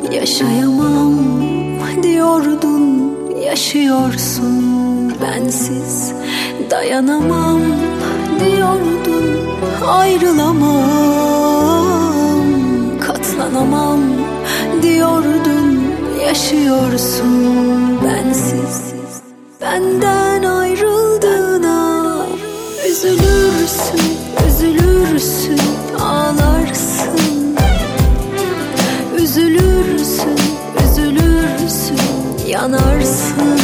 Yaşayamam diyordun, yaşıyorsun bensiz. Dayanamam diyordun, ayrılamam. Katlanamam diyordun, yaşıyorsun bensiz. Benden ayrıldığına üzülürsün, üzülürsün, ağlarsın. Üzülürsün, üzülürsün, yanarsın.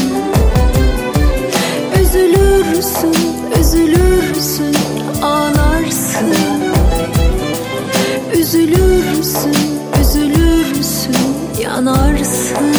Üzülürsün, üzülürsün, ağlarsın. Üzülürsün, üzülürsün, yanarsın.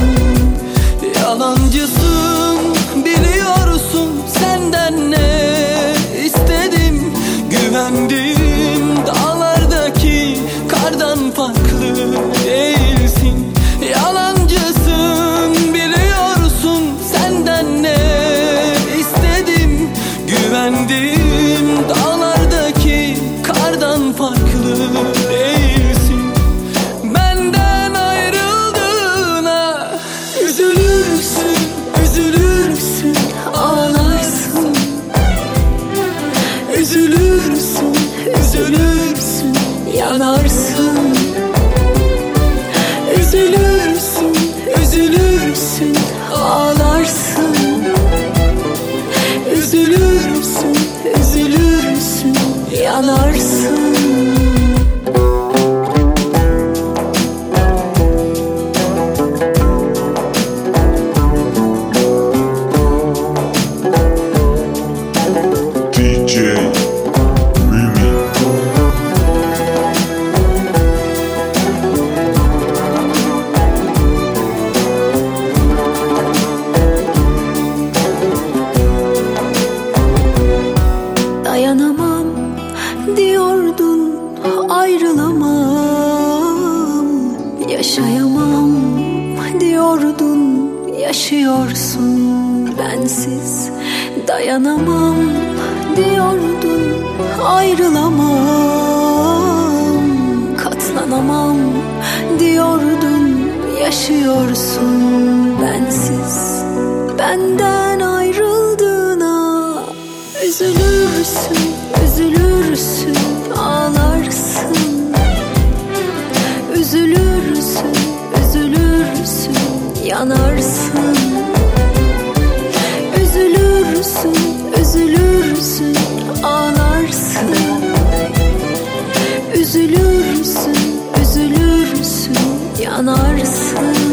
Yalancısın, biliyorsun, senden ne istedim. Güvendiğim dağlardaki kardan farklı değilsin. Yalancısın, biliyorsun, senden ne istedim. Güvendiğim dağlardaki kardan farklı değilsin. Benden ayrıldığına üzülürsün, üzülürsün, ağlarsın. Üzülürsün, üzülürsün, yanarsın. Üzülürsün, üzülürsün, ağlarsın. Üzülürsün, üzülürsün, yanarsın. DJ Remy. Dayanamam diyordun, ayrılamam. Yaşayamam diyordun, yaşıyorsun bensiz. Dayanamam diyordun, ayrılamam. Katlanamam diyordun, yaşıyorsun bensiz. Benden ayrıldığına üzülürsün, üzülürsün, ağlarsın. Üzülürsün, üzülürsün, yanarsın. Üzülürsün, üzülürsün, ağlarsın. Üzülürsün, üzülürsün, yanarsın.